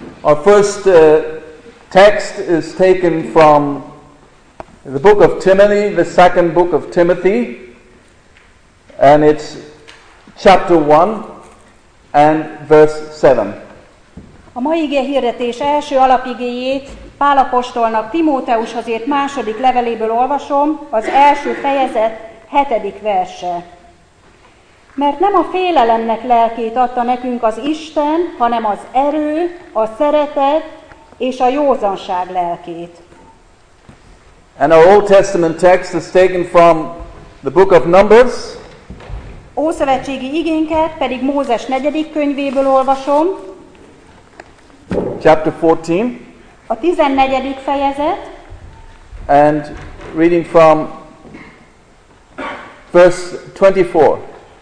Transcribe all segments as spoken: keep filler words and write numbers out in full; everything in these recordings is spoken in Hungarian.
Our first uh, text is taken from the book of Timothy, the second book of Timothy, and it's chapter one and verse seven. A mai ige hirdetés első alapigéjét Pál apostolnak Timóteushoz írt második leveléből olvasom, az első fejezet hetedik verse. Mert nem a félelemnek lelkét adta nekünk az Isten, hanem az erő, a szeretet és a józanság lelkét. And our Old Testament text is taken from the book of Numbers. Ószövetségi igénket pedig Mózes negyedik könyvéből olvasom. Chapter fourteen. A tizennegyedik fejezet. And reading from verse twenty-four.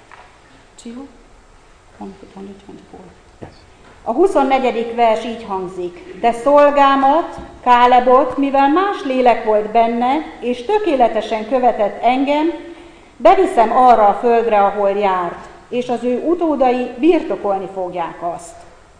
Yes. A huszonnegyedik vers így hangzik. De szolgámat, Kálebot, mivel más lélek volt benne, és tökéletesen követett engem, beviszem arra a földre, ahol járt, és az ő utódai birtokolni fogják azt.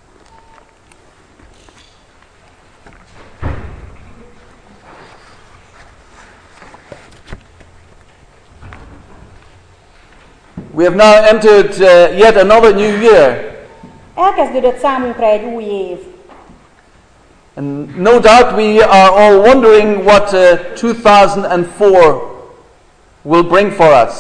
We have now entered uh, yet another new year. Elkezdődött számunkra egy új év. And no doubt we are all wondering what uh, two thousand four will bring for us.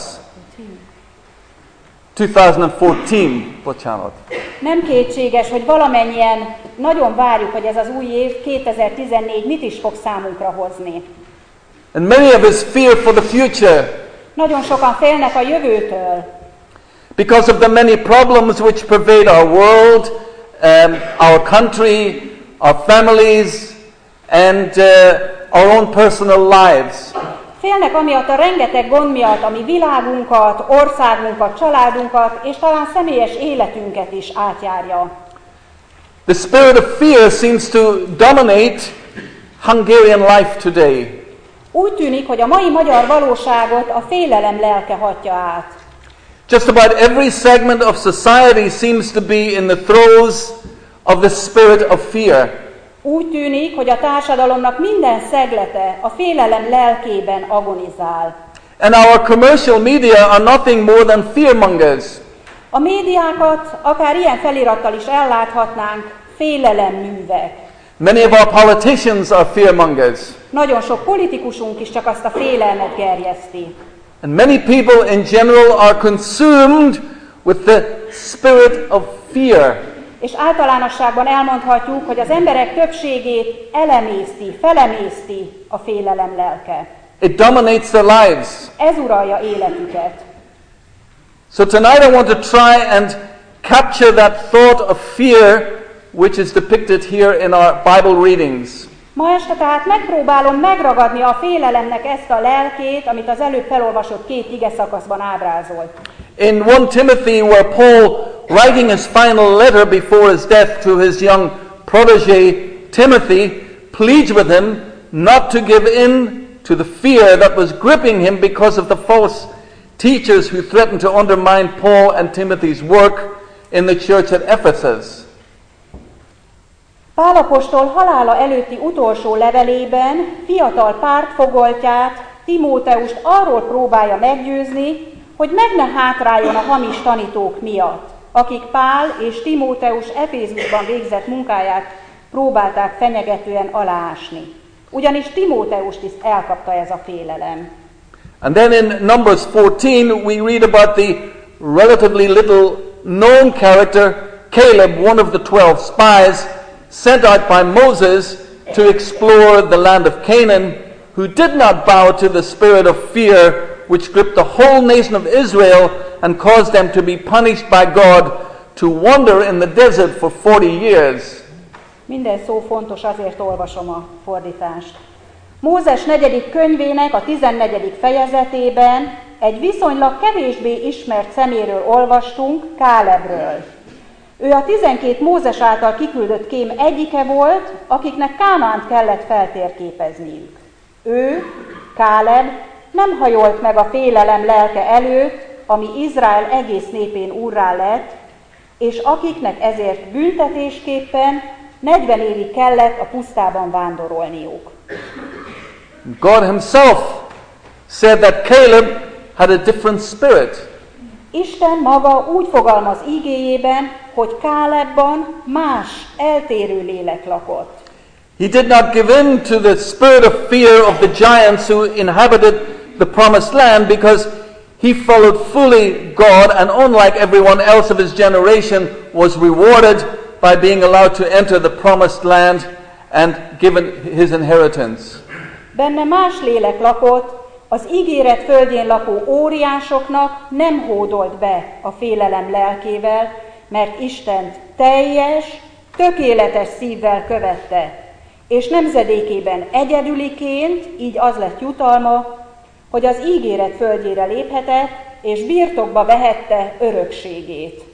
twenty fourteen, bocsánat. Nem kétséges, hogy valamennyien nagyon várjuk, hogy ez az új év kétezer-tizennégy mit is fog számunkra hozni. And many of us fear for the future. Nagyon sokan félnek a jövőtől. Because of the many problems which pervade our world, um, our country, our families, and uh, our own personal lives. Félnek amiatt a rengeteg gond miatt, ami világunkat, országunkat, családunkat, és talán személyes életünket is átjárja. The spirit of fear seems to dominate Hungarian life today. Úgy tűnik, hogy a mai magyar valóságot a félelem lelke hatja át. Just about every segment of society seems to be in the throes of the spirit of fear. Úgy tűnik, hogy a társadalomnak minden szeglete a félelem lelkében agonizál. And our commercial media are nothing more than fearmongers. A médiákat akár ilyen felirattal is elláthatnánk, félelemművek. Many of our politicians are fearmongers. Nagyon sok politikusunk is csak azt a félelmet gerjeszti. And many people in general are consumed with the spirit of fear. És általánosságban elmondhatjuk, hogy az emberek többségét elemészti, felemészti a félelem lelke. It dominates their lives. Ez uralja életüket. So tonight I want to try and capture that thought of fear which is depicted here in our Bible readings. Ma este tehát megpróbálom megragadni a félelemnek ezt a lelkét, amit az előbb felolvasott két ige szakaszban ábrázolt. In First Timothy, where Paul, writing his final letter before his death to his young protege Timothy, pleads with him not to give in to the fear that was gripping him because of the false teachers who threatened to undermine Paul and Timothy's work in the church at Ephesus. Pál apostol halála előtti utolsó levelében fiatal pártfogoltját, Timóteust arról próbálja meggyőzni, hogy meg ne hátráljon a hamis tanítók miatt, akik Pál és Timóteus Efézusban végzett munkáját próbálták fenyegetően aláásni. Ugyanis Timóteust is elkapta ez a félelem. And then in Numbers fourteen we read about the relatively little known character Caleb, one of the twelve spies sent out by Moses to explore the land of Canaan, who did not bow to the spirit of fear which gripped the whole nation of Israel and caused them to be punished by God to wander in the desert for forty years. Minden szó fontos, azért olvasom a fordítást. Mózes negyedik könyvének a tizennegyedik fejezetében egy viszonylag kevésbé ismert szeméről olvastunk, Kálebről. Ő a tizenkét Mózes által kiküldött kém egyike volt, akiknek Kánánt kellett feltérképezniük. Ő, Káleb, nem hajolt meg a félelem lelke előtt, ami Izrael egész népén úrrá lett, és akiknek ezért büntetésképpen negyven évig kellett a pusztában vándorolniuk. God himself said that Caleb had a different spirit. Isten maga úgy fogalmaz ígéjében, hogy Kálebban más, eltérő lélek lakott. He did not give in to the spirit of fear of the giants who inhabited the promised land, because he followed fully God, and unlike everyone else of his generation, was rewarded by being allowed to enter the promised land and given his inheritance. Benne más lélek lakott, az ígéret földjén lakó óriásoknak nem hódolt be a félelem lelkével, mert Istent teljes, tökéletes szívvel követte, és nemzedékében egyedüliként, így az lett jutalma, hogy az ígéret földjére léphetett, és birtokba vehette örökségét.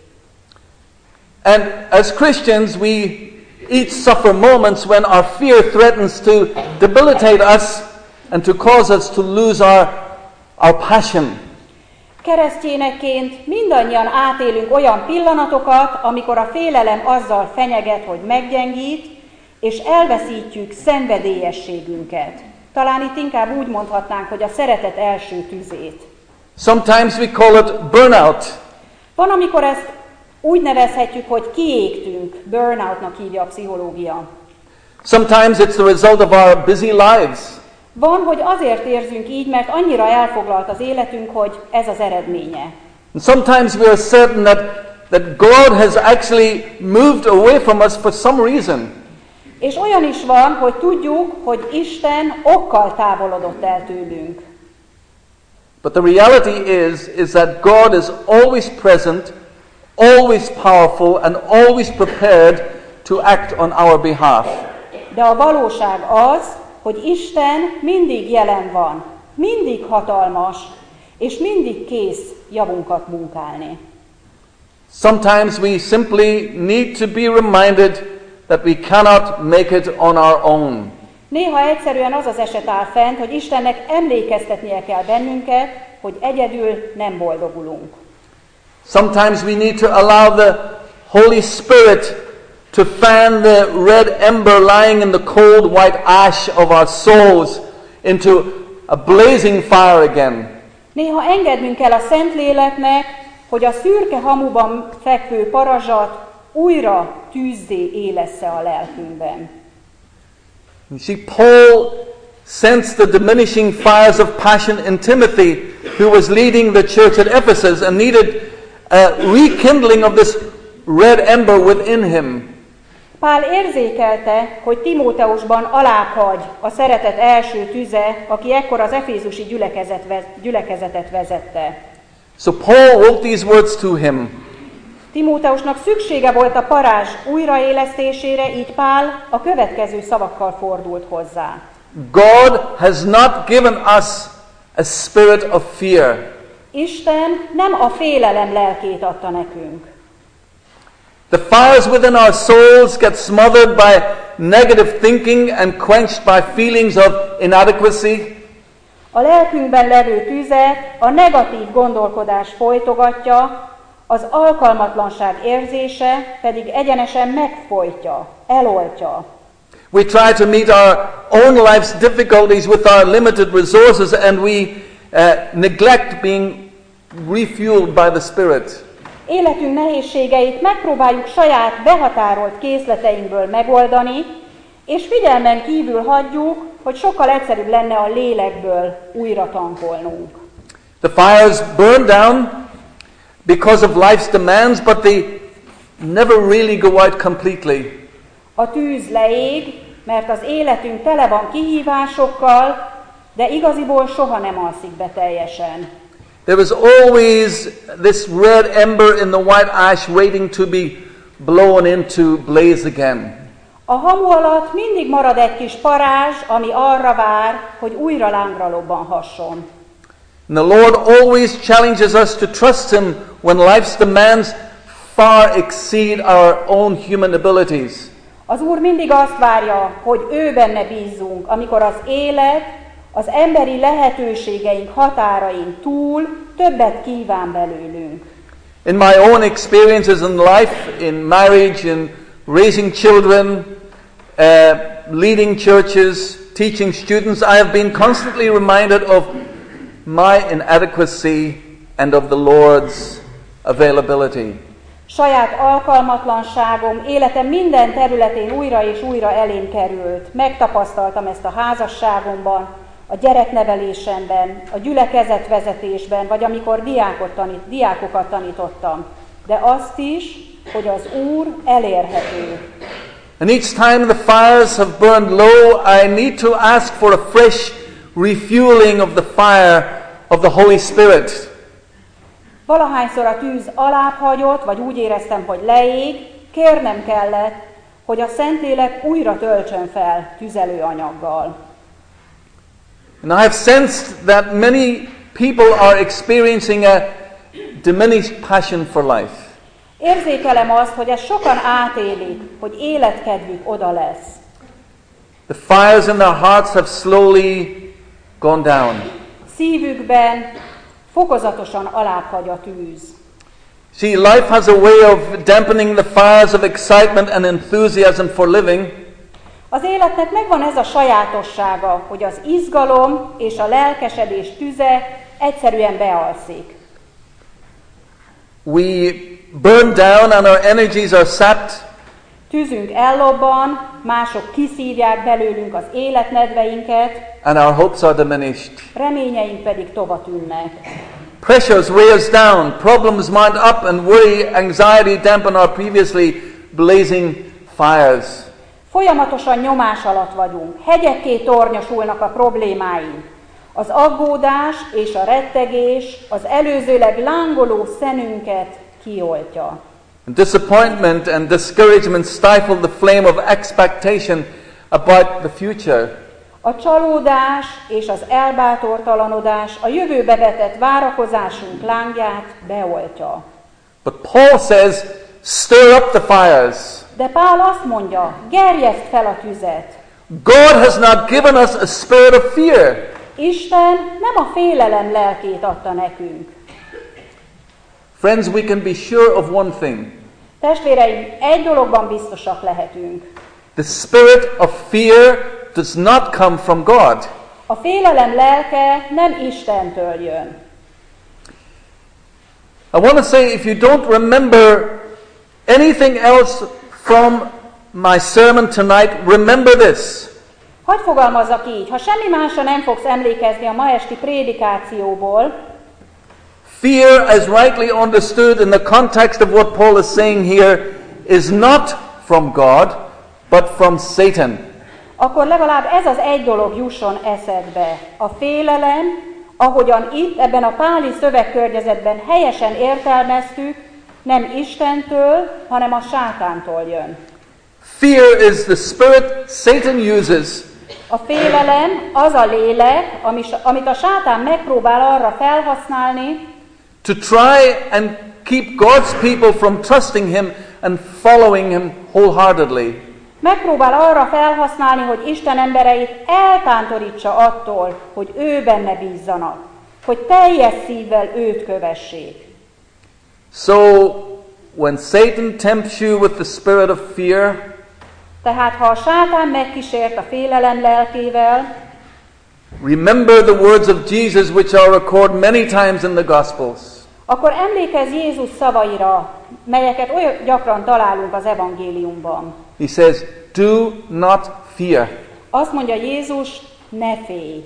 And as Christians, we each suffer moments when our fear threatens to debilitate us and to cause us to lose our, our passion. Keresztényekként mindannyian átélünk olyan pillanatokat, amikor a félelem azzal fenyeget, hogy meggyengít, és elveszítjük szenvedélyességünket. Talán itt inkább úgy mondhatnánk, hogy a szeretet első tüzét. Sometimes we call it burnout. Van, amikor ezt úgy nevezhetjük, hogy kiégtünk, burnoutnak hívja a pszichológia. Sometimes it's the result of our busy lives. Van, hogy azért érzünk így, mert annyira elfoglalt az életünk, hogy ez az eredménye. And sometimes we are certain that, that God has actually moved away from us for some reason. És olyan is van, hogy tudjuk, hogy Isten okkal távolodott el tőlünk. But the reality is, is that God is always present, always powerful, and always prepared to act on our behalf. De a valóság az, hogy Isten mindig jelen van, mindig hatalmas, és mindig kész javunkat munkálni. Sometimes we simply need to be reminded that we cannot make it on our own. Néha egyszerűen az az eset áll fent, hogy Istennek emlékeztetnie kell bennünket, hogy egyedül nem boldogulunk. Sometimes we need to allow the Holy Spirit to fan the red ember lying in the cold white ash of our souls into a blazing fire again. Néha engednünk kell a Szentléleknek, hogy a szürke hamuban fekvő parazsat újra tűzzé élessze a lelkünkben. You see, Paul sensed the diminishing fires of passion in Timothy, who was leading the church at Ephesus and needed a rekindling of this red ember within him. Pál érzékelte, hogy Timóteusban alábbhagy a szeretet első tüze, aki ekkor az efézusi gyülekezetet vezette. So Paul wrote these words to him. Timóteusnak szüksége volt a parázs újraélesztésére, így Pál a következő szavakkal fordult hozzá. God has not given us a spirit of fear. Isten nem a félelem lelkét adta nekünk. The fires within our souls get smothered by negative thinking and quenched by feelings of inadequacy. A lelkünkben levő tüzet a negatív gondolkodás folytogatja, az alkalmatlanság érzése pedig egyenesen megfojtja, eloltja. We try to meet our own life's difficulties with our limited resources, and we uh, neglect being refueled by the Spirit. Életünk nehézségeit megpróbáljuk saját behatárolt készleteinkből megoldani, és figyelmen kívül hagyjuk, hogy sokkal egyszerűbb lenne a lélekből újra tankolnunk. The fires burn down because of life's demands, but they never really go out completely. A tűz leég, mert az életünk tele van kihívásokkal, de igaziból soha nem alszik be teljesen. There is always this red ember in the white ash waiting to be blown into blaze again. A hamu alatt mindig marad egy kis parázs, ami arra vár, hogy újra lángra lobbanhasson. And the Lord always challenges us to trust Him when life's demands far exceed our own human abilities. Az Úr mindig azt várja, hogy ő benne bízzunk, amikor az élet az emberi lehetőségeink határain túl többet kíván belőlünk. In my own experiences in life, in marriage, in raising children, uh, leading churches, teaching students, I have been constantly reminded of my inadequacy and of the Lord's availability. Saját alkalmatlanságom életem minden területén újra és újra elém került. Megtapasztaltam ezt a házasságomban, a gyereknevelésemben, a gyülekezetvezetésben, vagy amikor diákot tanít, diákokat tanítottam. De azt is, hogy az Úr elérhető. And each time the fires have burned low, I need to ask for a fresh refueling of the fire of the Holy Spirit. Valahányszor a tűz alább hagyott, vagy úgy éreztem, hogy leég, kérnem kellett, hogy a Szentlélek újra töltsön fel tüzelőanyaggal. And I have sensed that many people are experiencing a diminished passion for life. Érzékelem azt, hogy ezt sokan átélik, hogy életkedvük oda lesz. The fires in their hearts have slowly gone down. Szívükben fokozatosan alább hagy a tűz. See, life has a way of dampening the fires of excitement and enthusiasm for living. Az életnek megvan ez a sajátossága, hogy az izgalom és a lelkesedés tüze egyszerűen bealszik. We burn down and our energies are sapped. Tűzünk ellobban, mások kiszívják belőlünk az életnedveinket, And our hopes are diminished. reményeink pedig tova tűnnek. Pressures weigh us down. Problems mount up and worry, anxiety dampen our previously blazing fires. Folyamatosan nyomás alatt vagyunk, hegyekké tornyosulnak a problémáink. Az aggódás és a rettegés az előzőleg lángoló szenünket kioltja. And disappointment and discouragement stifle the flame of expectation about the future. A csalódás és az elbátortalanodás a jövőbe vetett várakozásunk lángját beoltja. But Paul says, stir up the fires. De Pál azt mondja, gerjeszt fel a tüzet. God has not given us a spirit of fear. Isten nem a félelem lelkét adta nekünk. Friends, we can be sure of one thing. Testvéreim, egy dologban biztosak lehetünk. The spirit of fear does not come from God. A félelem lelke nem Istentől jön. I want to say, if you don't remember anything else from my sermon tonight, remember this. Hadd fogalmazzak így, ha semmi másra nem fogsz emlékezni a ma esti prédikációból, Fear, as rightly understood in the context of what Paul is saying here, is not from God, but from Satan. akkor legalább ez az egy dolog jusson eszedbe. A félelem, ahogyan itt ebben a páli szövegkörnyezetben helyesen értelmeztük, nem Istentől, hanem a sátántól jön. Fear is the spirit Satan uses A félelem az a lélek, amit a sátán megpróbál arra felhasználni, to try and keep God's people from trusting him and following him wholeheartedly. megpróbál arra felhasználni, hogy Isten embereit eltántorítsa attól, hogy ő benne bízzanak, hogy teljes szívvel őt kövessék. So, when Satan tempts you with the spirit of fear, Tehát ha a sátán megkísért a félelem lelkével, remember the words of Jesus which are recorded many times in the Gospels. akkor emlékezz Jézus szavaira, melyeket olyan gyakran találunk az evangéliumban. He says, do not fear. Azt mondja Jézus, ne félj.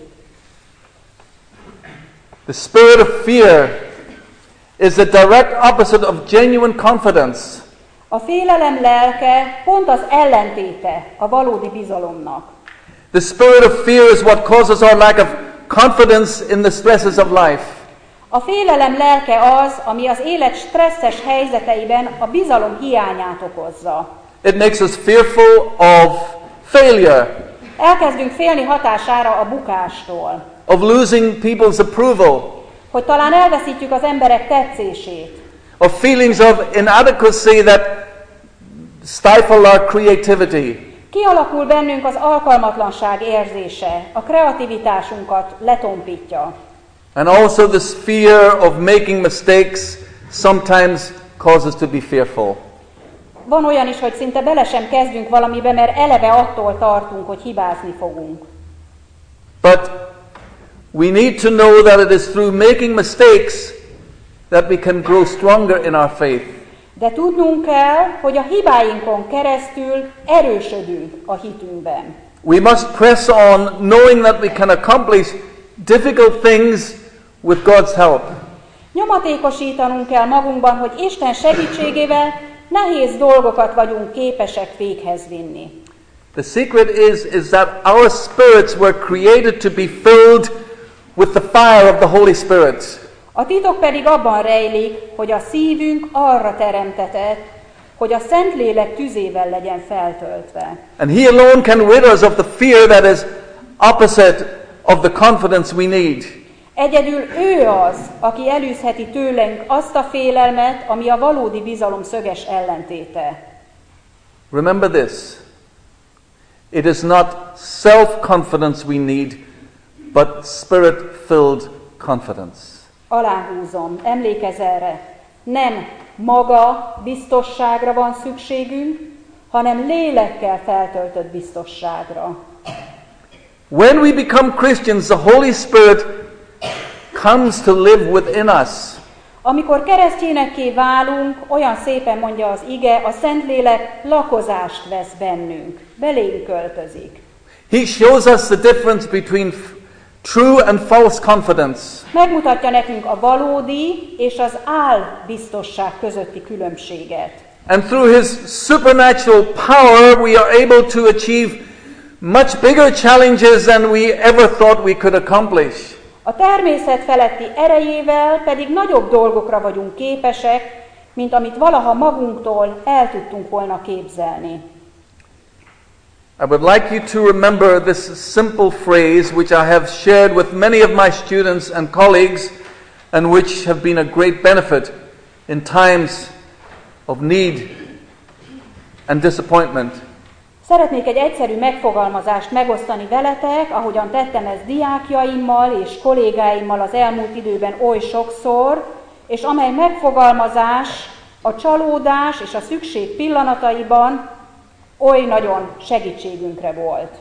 The spirit of fear is the direct opposite of genuine confidence. A félelem lelke pont az ellentéte a valódi bizalomnak. The spirit of fear is what causes our lack of confidence in the stresses of life. A félelem lelke az, ami az élet stresszes helyzeteiben a bizalom hiányát okozza. It makes us fearful of failure, Elkezdünk félni hatására a bukástól, of losing people's approval, hogy talán elveszítjük az emberek tetszését, of feelings of inadequacy that stifle our creativity. kialakul bennünk az alkalmatlanság érzése, a kreativitásunkat letompítja. And also this fear of making mistakes sometimes causes us to be fearful. Van olyan is, hogy szinte bele sem kezdünk valamibe, mert eleve attól tartunk, hogy hibázni fogunk. But we need to know that it is through making mistakes that we can grow stronger in our faith. De tudnunk kell, hogy a hibáinkon keresztül erősödünk a hitünkben. We must press on knowing that we can accomplish difficult things with God's help. Nyomatékosítanunk kell magunkban, hogy Isten segítségével nehéz dolgokat vagyunk képesek véghez vinni. The secret is, is that our spirits were created to be filled with the fire of the Holy Spirit. A titok pedig abban rejlik, hogy a szívünk arra teremtetett, hogy a Szentlélek tüzével legyen feltöltve. And He alone can rid us of the fear that is opposite of the confidence we need. Egyedül ő az, aki elűzheti tőlünk azt a félelmet, ami a valódi bizalom szöges ellentéte. Remember this. It is not self-confidence we need, but spirit-filled confidence. Aláhúzom, emlékezz erre. Nem maga biztosságra van szükségünk, hanem lélekkel feltöltött biztosságra. When we become Christians, the Holy Spirit comes to live within us. Amikor keresztényekké válunk, olyan szépen mondja az ige, a Szentlélek lakozást vesz bennünk, belénk költözik. He shows us the difference between true and false confidence. Megmutatja nekünk a valódi és az álbiztosság közötti különbséget. And through His supernatural power, we are able to achieve much bigger challenges than we ever thought we could accomplish. A természet feletti erejével pedig nagyobb dolgokra vagyunk képesek, mint amit valaha magunktól el tudtunk volna képzelni. I would like you to remember this simple phrase which I have shared with many of my students and colleagues and which have been a great benefit in times of need and disappointment. Szeretnék egy egyszerű megfogalmazást megosztani veletek, ahogyan tettem ezt diákjaimmal és kollégáimmal az elmúlt időben oly sokszor, és amely megfogalmazás a csalódás és a szükség pillanataiban oly nagyon segítségünkre volt.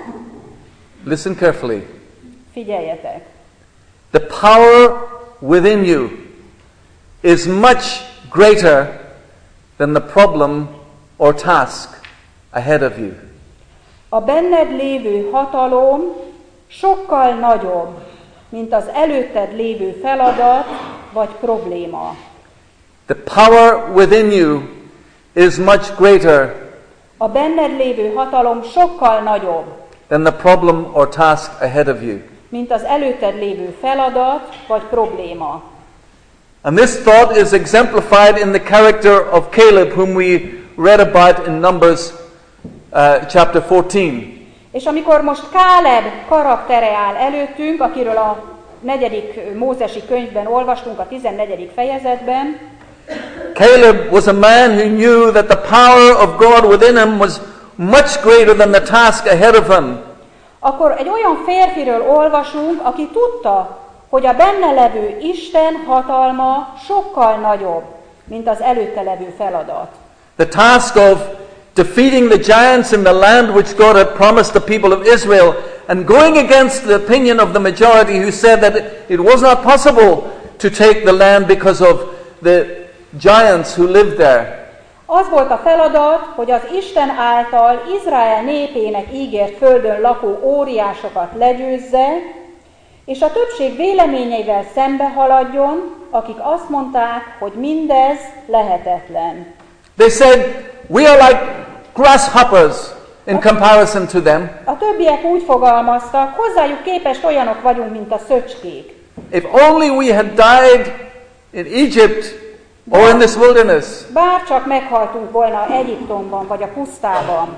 Listen carefully. Figyeljetek! The power within you is much greater than the problem or task ahead of you. A benned lévő hatalom sokkal nagyobb, mint az előtted lévő feladat vagy probléma. The power within you is much greater A benned lévő hatalom sokkal nagyobb, than the problem or task ahead of you. mint az előtted lévő feladat vagy probléma. And this thought is exemplified in the character of Caleb, whom we read about in Numbers uh, chapter fourteen. És amikor most Káleb karaktere áll előttünk, akiről a negyedik mózesi könyvben olvastunk, a tizennegyedik fejezetben, Caleb was a man who knew that the power of God within him was much greater than the task ahead of him. akkor egy olyan férfiről olvasunk, aki tudta, hogy a benne levő Isten hatalma sokkal nagyobb, mint az előtte levő feladat. The task of defeating the giants in the land which God had promised the people of Israel and going against the opinion of the majority who said that it was not possible to take the land because of the giants who lived there. Az volt a feladat, hogy az Isten által Izrael népének ígért földön lakó óriásokat legyőzze, és a többség véleményeivel szembe haladjon, akik azt mondták, hogy mindez lehetetlen. They said, we are like grasshoppers in comparison to them. A többiek úgy fogalmaztak, hozzájuk képest olyanok vagyunk, mint a szöcskék. If only we had died in Egypt or in this wilderness. Bár csak meghaltunk volna Egyiptomban vagy a pusztában.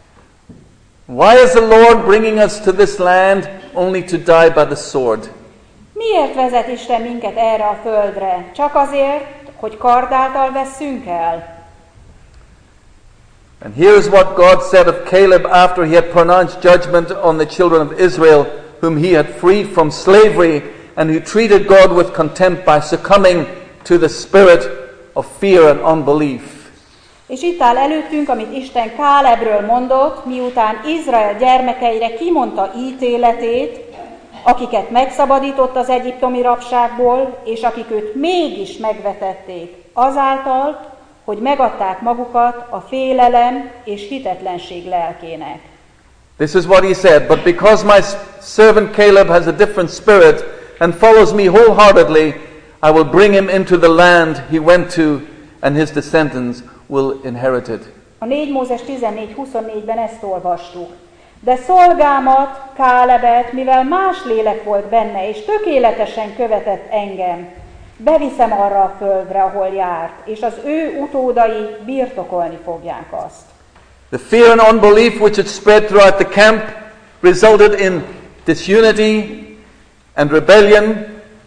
Why is the Lord bringing us to this land only to die by the sword? Miért vezet Isten minket erre a földre? Csak azért, hogy kard által vesszünk el? And here's what God said of Caleb after he had pronounced judgment on the children of Israel, whom he had freed from slavery and who treated God with contempt by succumbing to the spirit of fear and unbelief. És itt áll előttünk, amit Isten Kálebről mondott, miután Izrael gyermekeire kimondta ítéletét, akiket megszabadított az egyiptomi rabságból, és akik őt mégis megvetették, azáltal, hogy megadták magukat a félelem és hitetlenség lelkének. This is what he said, but because my servant Caleb has a different spirit and follows me wholeheartedly, I will bring him into the land he went to, and his descendants will inherit it. A négy Mózes tizennégy huszonnégyben ezt olvastuk. De szolgámat, Kálebet, mivel más lélek volt benne, és tökéletesen követett engem, beviszem arra a földre, ahol járt, és az ő utódai birtokolni fogják azt. The fear and unbelief which had spread throughout the camp resulted in disunity and rebellion.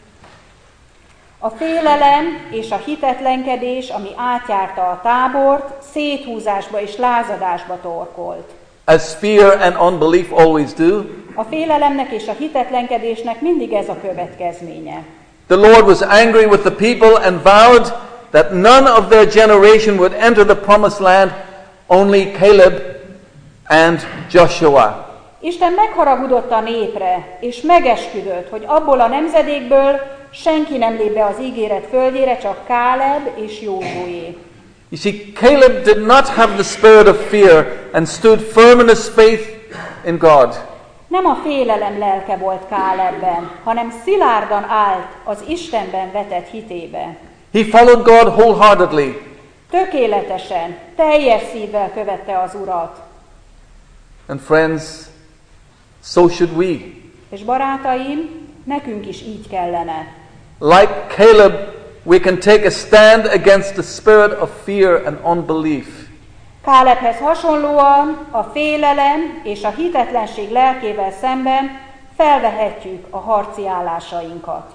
A félelem és a hitetlenkedés, ami átjárta a tábort, széthúzásba és lázadásba torkolt. As fear and unbelief always do. A félelemnek és a hitetlenkedésnek mindig ez a következménye. The Lord was angry with the people and vowed that none of their generation would enter the promised land, only Caleb and Joshua. Isten megharagudott a népre, és megesküdött, hogy abból a nemzedékből senki nem lép be az ígéret földjére, csak Káleb és Józsué. You see, Caleb did not have the spirit of fear and stood firm in his faith in God. Nem a félelem lelke volt Kálebben, hanem szilárdan állt az Istenben vetett hitébe. He followed God wholeheartedly. Tökéletesen, teljes szívvel követte az Urat. And friends, so should we. És barátaim, nekünk is így kellene. Like Caleb, we can take a stand against the spirit of fear and unbelief. Kálebhez hasonlóan a félelem és a hitetlenség lelkével szemben felvehetjük a harci állásainkat.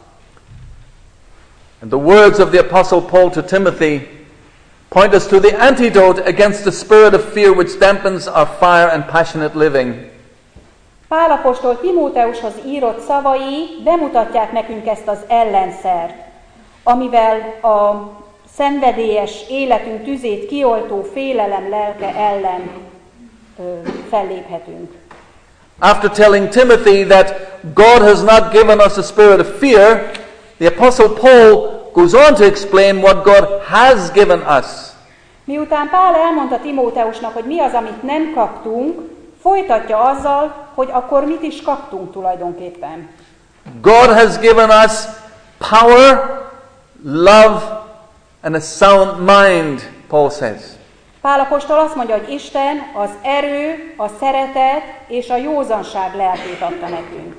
And the words of the Apostle Paul to Timothy point us to the antidote against the spirit of fear which dampens our fire and passionate living. Pál apostol Timóteushoz írott szavai bemutatják nekünk ezt az ellenszert, amivel a szenvedélyes életünk tüzét kioltó félelem lelke ellen ö, felléphetünk. After telling Timothy that God has not given us a spirit of fear, the Apostle Paul goes on to explain what God has given us. Miután Pál elmondta Timóteusnak, hogy mi az, amit nem kaptunk, folytatja azzal, hogy akkor mit is kaptunk tulajdonképpen. God has given us power, love, and a sound mind, Paul says. Pál apostol azt mondja, hogy Isten az erő, a szeretet és a józanság lelkét adta nekünk.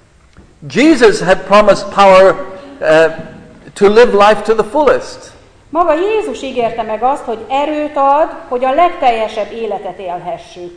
Jesus had promised power uh, to live life to the fullest. Maga Jézus ígérte meg azt, hogy erőt ad, hogy a legteljesebb életet élhessük.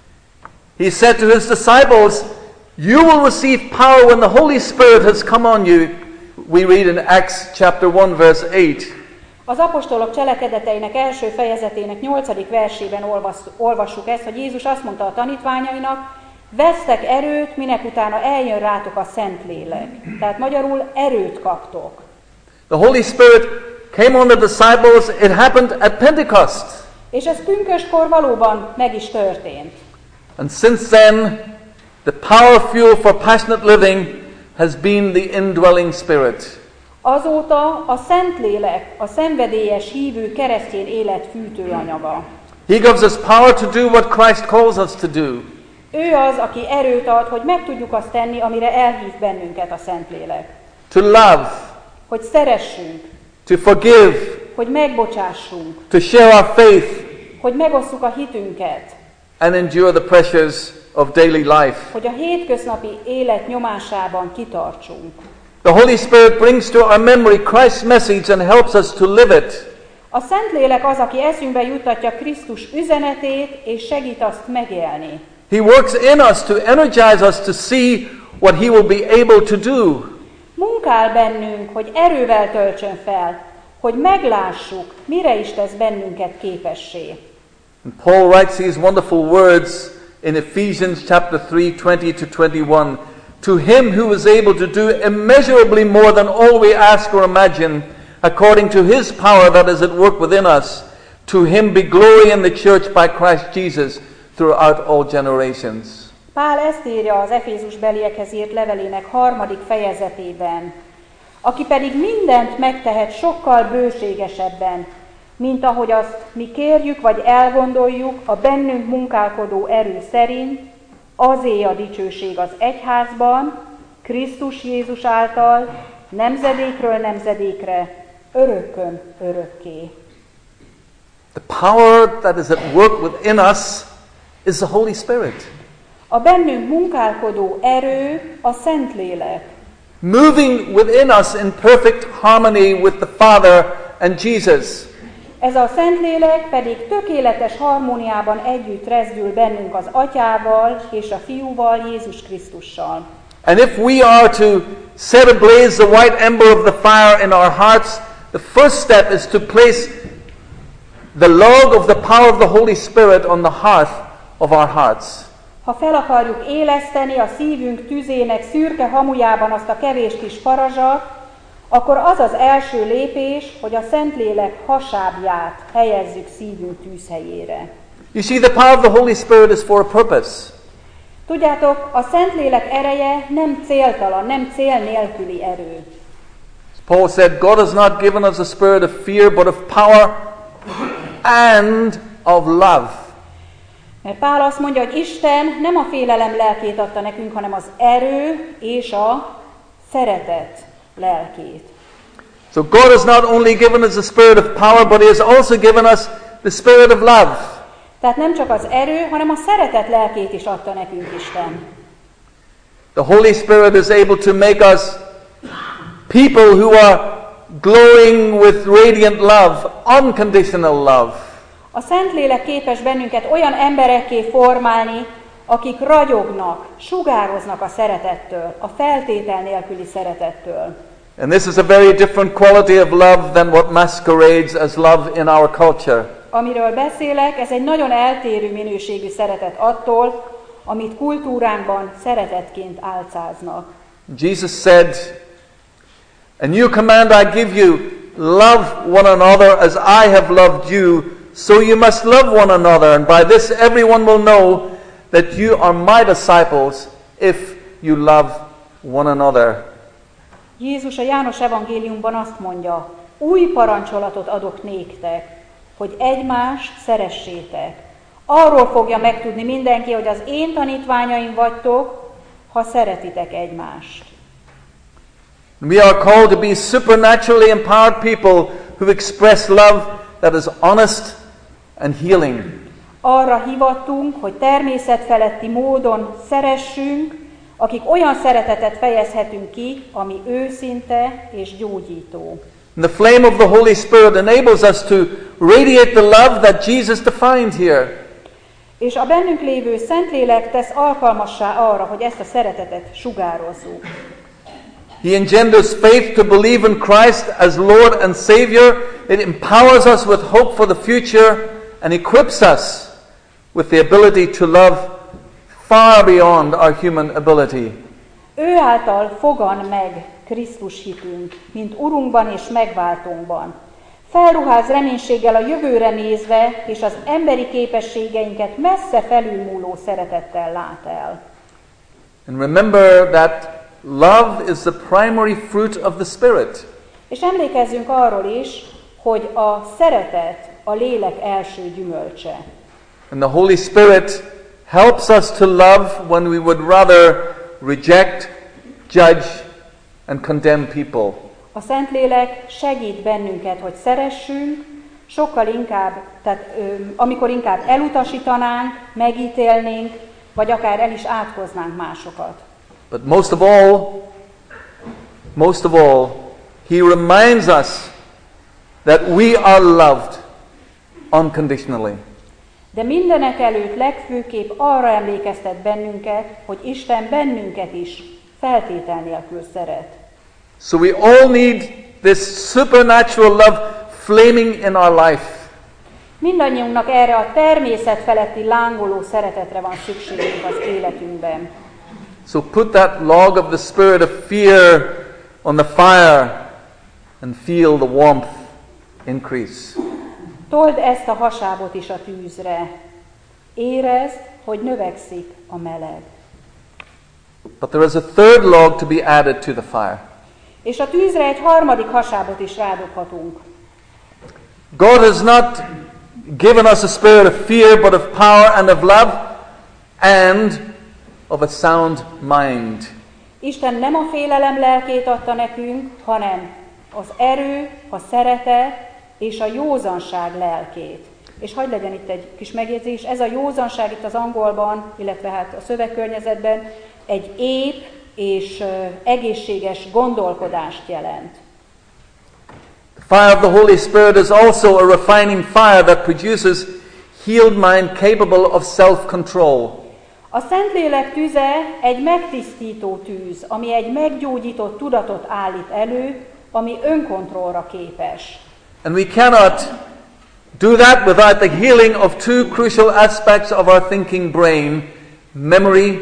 He said to his disciples, "You will receive power when the Holy Spirit has come on you." We read in Acts chapter one verse eight. Az apostolok cselekedeteinek első fejezetének nyolcadik versében olvassuk ezt, hogy Jézus azt mondta a tanítványainak, vesztek erőt, minek utána eljön rátok a Szentlélek. Tehát magyarul erőt kaptok. The Holy Spirit came on the disciples. It happened at Pentecost. És ez pünköstkor valóban meg is történt. And since then, the power fuel for passionate living has been the indwelling Spirit. Azóta a Szentlélek a szenvedélyes hívő keresztény élet fűtőanyaga. He gives us power to do what Christ calls us to do. Ő az, aki erőt ad, hogy meg tudjuk azt tenni, amire elhív bennünket a Szentlélek. To love. Hogy szeressünk. To forgive. Hogy megbocsássunk. To share our faith. Hogy megosszuk a hitünket. And endure the pressures of daily life. Hogy a hétköznapi élet nyomásában kitartsunk. The Holy Spirit brings to our memory Christ's message and helps us to live it. A Szentlélek az, aki eszünkbe juttatja Krisztus üzenetét, és segít azt megélni. He works in us to energize us to see what he will be able to do. Munkál bennünk, hogy erővel töltsön fel, hogy meglássuk, mire is tesz bennünket képessé. And Paul writes these wonderful words in Ephesians chapter three, twenty to twenty-one. To him who is able to do immeasurably more than all we ask or imagine, according to his power that is at work within us. To him be glory in the church by Christ Jesus throughout all generations. Pál ezt írja az Efézus beliekhez írt levelének harmadik fejezetében. Aki pedig mindent megtehet sokkal bőségesebben, mint ahogy azt mi kérjük vagy elgondoljuk a bennünk munkálkodó erő szerint, azé a dicsőség az egyházban, Krisztus Jézus által, nemzedékről nemzedékre, örökkön örökké. The power that is at work within us is the Holy Spirit. A bennünk munkálkodó erő a Szentlélek. Moving within us in perfect harmony with the Father and Jesus. Ez a Szentlélek pedig tökéletes harmóniában együtt rezdül bennünk az Atyával és a Fiúval, Jézus Krisztussal. And if we are to set ablaze the white ember of the fire in our hearts, the first step is to place the log of the power of the Holy Spirit on the hearth of our hearts. Ha fel akarjuk éleszteni a szívünk tüzének szürke hamujában azt a kevés kis parazsat, akkor az az első lépés, hogy a Szentlélek hasábját helyezzük szívünk tűzhelyére. You see, the power of the Holy Spirit is for a purpose. Tudjátok, a Szentlélek ereje nem céltalan, nem cél nélküli erő. Paul said, God has not given us a spirit of fear, but of power and of love. Mert Pál azt mondja, hogy Isten nem a félelem lelkét adta nekünk, hanem az erő és a szeretet lelkét. So God has not only given us a spirit of power, but He has also given us the spirit of love. Tehát nem csak az erő, hanem a szeretet lelkét is adta nekünk Isten. The Holy Spirit is able to make us people who are glowing with radiant love, unconditional love. A Szentlélek képes bennünket olyan emberekké formálni, akik ragyognak, sugároznak a szeretettől, a feltétel nélküli szeretettől. And this is a very different quality of love than what masquerades as love in our culture. Amiről beszélek, ez egy nagyon eltérő minőségű szeretet attól, amit kultúránkban szeretetként álcáznak. Jesus said, "A new command I give you, love one another as I have loved you, so you must love one another, and by this everyone will know that you are my disciples if you love one another." Jézus a János evangéliumban azt mondja, új parancsolatot adok néktek, hogy egymást szeressétek. Arról fogja megtudni mindenki, hogy az én tanítványaim vagytok, ha szeretitek egymást. We are called to be supernaturally empowered people who express love that is honest and healing. Arra hivattunk, hogy természetfeletti módon szeressünk, akik olyan szeretetet fejezhetünk ki, ami őszinte és gyógyító. And the flame of the Holy Spirit enables us to radiate the love that Jesus defined here. És a bennünk lévő Szentlélek tesz alkalmassá arra, hogy ezt a szeretetet sugározzuk. He engenders faith to believe in Christ as Lord and Savior. It empowers us with hope for the future and equips us with the ability to love far beyond our human ability. Ő által fogan meg Krisztus hitünk, mint Urunkban és megváltónkban. Felruház reménységgel a jövőre nézve, és az emberi képességeinket messze felülmúló szeretettel lát el. And remember that love is the primary fruit of the Spirit. És emlékezzünk arról is, hogy a szeretet a lélek első gyümölcse. And the Holy Spirit helps us to love when we would rather reject, judge, and condemn people. A Szentlélek segít bennünket, hogy szeressünk, sokkal inkább, tehát ö, amikor inkább elutasítanánk, megítélnénk, vagy akár el is átkoznánk másokat. But most of all, most of all, He reminds us that we are loved unconditionally. De mindenek előtt legfőképp arra emlékeztet bennünket, hogy Isten bennünket is feltétel nélkül szeret. So we all need this supernatural love flaming in our life. Mindannyiunknak erre a természet feletti lángoló szeretetre van szükségünk az életünkben. So put that log of the spirit of fear on the fire and feel the warmth increase. Told ezt a hasábot is a tűzre. Érezd, hogy növekszik a meleg. But there is a third log to be added to the fire. És a tűzre egy harmadik hasábot is rádobhatunk. God has not given us a spirit of fear, but of power and of love and of a sound mind. Isten nem a félelem lelkét adta nekünk, hanem az erő, a szeretet és a józanság lelkét. És hadd legyen itt egy kis megjegyzés, ez a józanság itt az angolban, illetve hát a szövegkörnyezetben egy ép és uh, egészséges gondolkodást jelent. The fire of the Holy Spirit is also a refining fire that produces healed mind capable of self-control. A Szentlélek tüze egy megtisztító tűz, ami egy meggyógyított tudatot állít elő, ami önkontrollra képes. And we cannot do that without the healing of two crucial aspects of our thinking brain, memory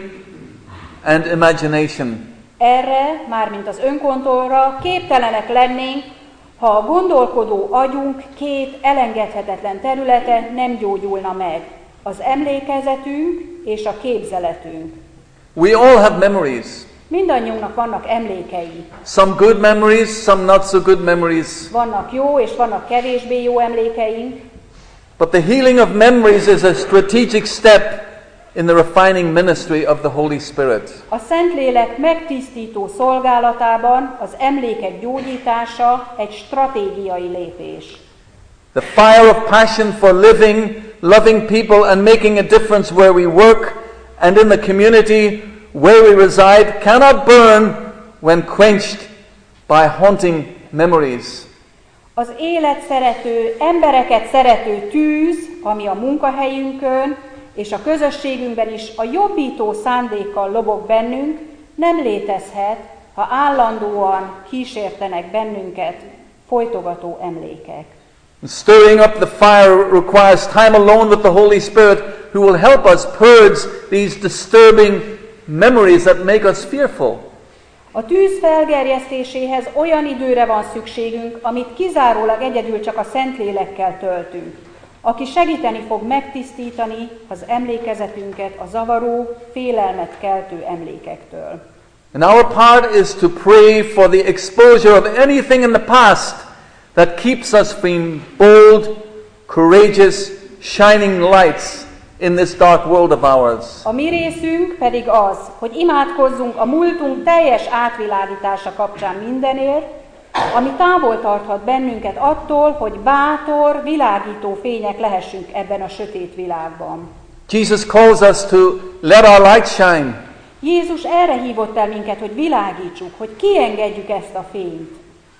and imagination. Erre, mármint az önkontrollra képtelenek lennénk, ha a gondolkodó agyunk két elengedhetetlen területe nem gyógyulna meg. Az emlékezetünk és a képzeletünk. We all have memories. Mindannyiunknak vannak emlékei. Some good memories, some not so good memories. Vannak jó és vannak kevésbé jó emlékeink. But the healing of memories is a strategic step in the refining ministry of the Holy Spirit. A Szentlélek megtisztító szolgálatában az emlékek gyógyítása egy stratégiai lépés. The fire of passion for living, loving people and making a difference where we work and in the community where we reside cannot burn when quenched by haunting memories. Az élet szerető, embereket szerető tűz, ami a munkahelyünkön és a közösségünkben is a jobbító szándékkal lobog bennünk, nem létezhet, ha állandóan kísértenek bennünket folytogató emlékek. Stirring up the fire requires time alone with the Holy Spirit, who will help us purge these disturbing memories that make us fearful. A tűz felgerjesztéséhez olyan időre van szükségünk, amit kizárólag egyedül csak a Szentlélekkel töltünk, aki segíteni fog megtisztítani az emlékezetünket a zavaró, félelmet keltő emlékektől. And our part is to pray for the exposure of anything in the past that keeps us from bold, courageous, shining lights in this dark world of ours. A mi részünk pedig az, hogy imádkozzunk a múltunk teljes átvilágítása kapcsán mindenért, ami távol tarthat bennünket attól, hogy bátor, világító fények lehessünk ebben a sötét világban. Jesus calls us to let our light shine. Jézus erre hívott el minket, hogy világítsuk, hogy kiengedjük ezt a fényt.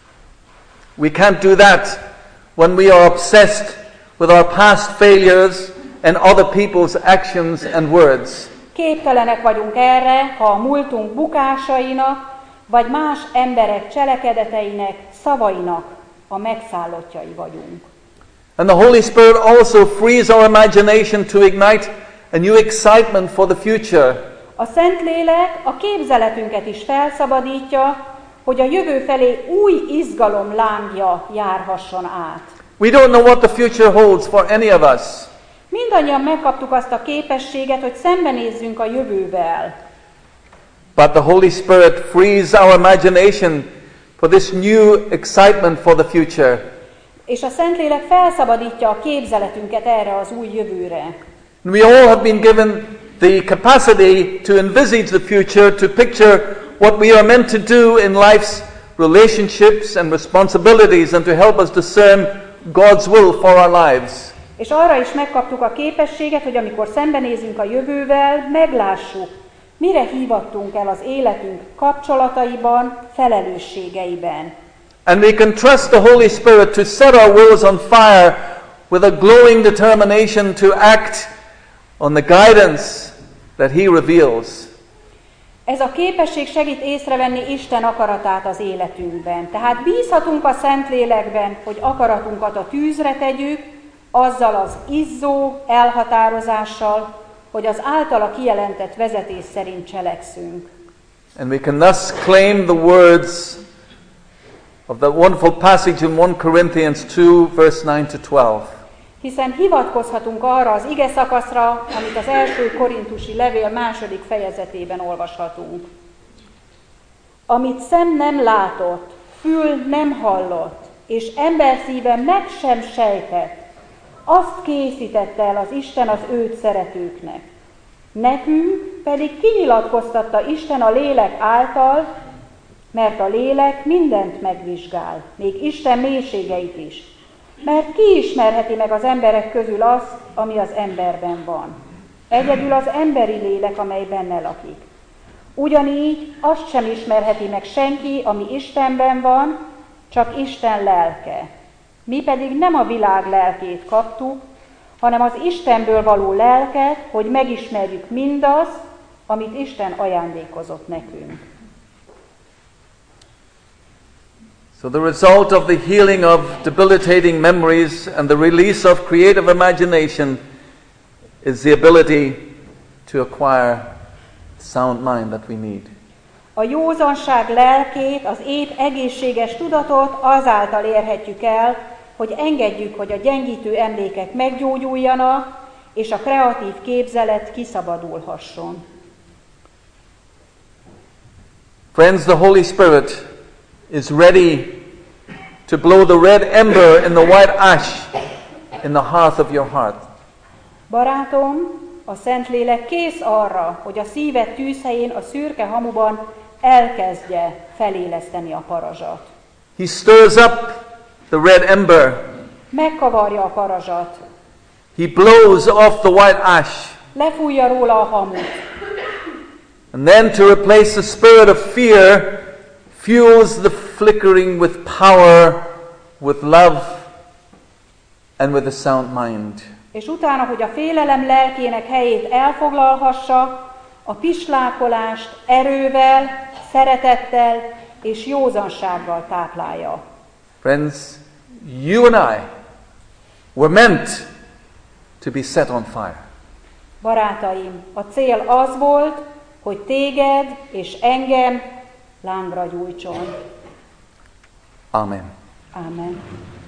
We can't do that when we are obsessed with our past failures and other people's actions and words. Képtelenek vagyunk erre, ha a múltunk bukásainak, vagy más emberek cselekedeteinek, szavainak a megszállottjai vagyunk. And the Holy Spirit also frees our imagination to ignite a new excitement for the future. A Szentlélek a képzeletünket is felszabadítja, hogy a jövő felé új izgalom lángja járhasson át. We don't know what the future holds for any of us. Mindannyian megkaptuk azt a képességet, hogy szembenézzünk a jövővel. But the Holy Spirit frees our imagination for this new excitement for the future. És a Szentlélek felszabadítja a képzeletünket erre az új jövőre. And we all have been given the capacity to envisage the future, to picture what we are meant to do in life's relationships and responsibilities, and to help us discern God's will for our lives. És arra is megkaptuk a képességet, hogy amikor szembenézünk a jövővel, meglássuk, mire hívattunk el az életünk kapcsolataiban, felelősségeiben. And we can trust the Holy Spirit to set our wills on fire with a glowing determination to act on the guidance that He reveals. Ez a képesség segít észrevenni Isten akaratát az életünkben. Tehát bízhatunk a Szentlélekben, hogy akaratunkat a tűzre tegyük, azzal az izzó elhatározással, hogy az általa kijelentett vezetés szerint cselekszünk. And we can thus claim the words of that wonderful passage in First Corinthians two, verse nine to twelve. Hiszen hivatkozhatunk arra az ige szakaszra, amit az első korintusi levél második fejezetében olvashatunk. Amit szem nem látott, fül nem hallott, és ember szíve meg sem sejtett, azt készítette el az Isten az őt szeretőknek. Nekünk pedig kinyilatkoztatta Isten a lélek által, mert a lélek mindent megvizsgál, még Isten mélységeit is. Mert ki ismerheti meg az emberek közül azt, ami az emberben van? Egyedül az emberi lélek, amely benne lakik. Ugyanígy azt sem ismerheti meg senki, ami Istenben van, csak Isten lelke. Mi pedig nem a világ lelkét kaptuk, hanem az Istenből való lelket, hogy megismerjük mindazt, amit Isten ajándékozott nekünk. So the result of the healing of debilitating memories and the release of creative imagination is the ability to acquire sound mind that we need. A józanság lelkét, az épp egészséges tudatot azáltal érhetjük el, hogy engedjük, hogy a gyengítő emlékek meggyógyuljanak, és a kreatív képzelet kiszabadulhasson. Friends, the Holy Spirit is ready to blow the red ember in the white ash in the hearth of your heart. Barátom, a Szentlélek kész arra, hogy a szíved tűzhelyén, a szürke hamuban elkezdje feléleszteni a parazsat. He stirs up the red ember. Megkavarja a parazsat. He blows off the white ash. Lefújja róla a hamut. And then to replace the spirit of fear, fuels the flickering with power, with love, and with a sound mind. És utána, hogy a félelem lelkének helyét elfoglalhassa, a pislákolást erővel, szeretettel és józansággal táplálja. Friends, you and I were meant to be set on fire. Barátaim, a cél az volt, hogy téged és engem lángra gyújtson. Amen. Amen.